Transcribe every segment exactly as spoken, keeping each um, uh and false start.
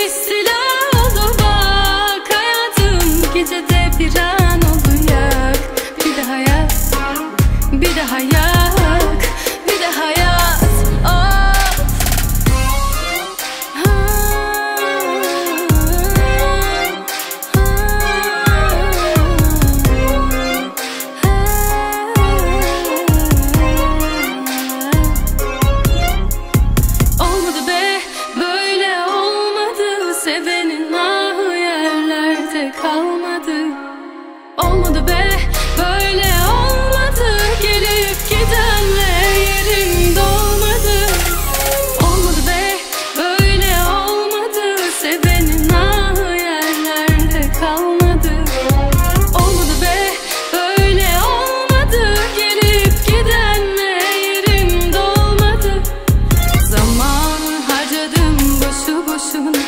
istila oldu bak. Hayatım gecede bir an olacak. Bir daha yak, bir daha yak, bir daha yak. Of. Ha, olmadı be, böyle olmadı. Sevenin ahı yerlerde kalmadı. Olmadı be, böyle olmadı. Gelip gidenle yerim dolmadı. Olmadı be, böyle olmadı. Sevenin ahı yerlerde kalmadı. Olmadı be, böyle olmadı. Gelip gidenle yerim dolmadı. Zaman harcadım boşu boşuna.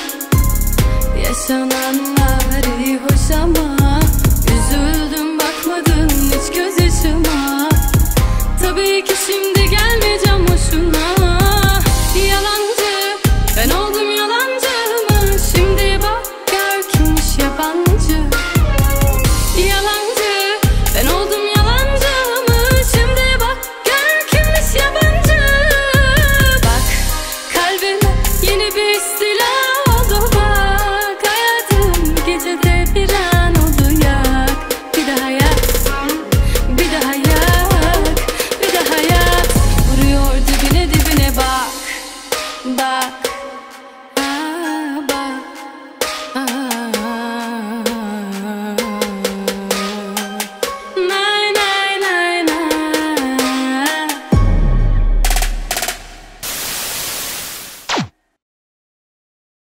Yaşananlar iyi hoş ama üzüldüm, bakmadın hiç göz yaşıma. Tabii ki şimdi gelmeyeceğim hoşuna. Yalancı, ben oldum yalancı mı? Şimdi bak gör kimmiş yabancı. Yalancı, ben oldum yalancı mı? Şimdi bak gör kimmiş yabancı. Bak kalbime yeni bir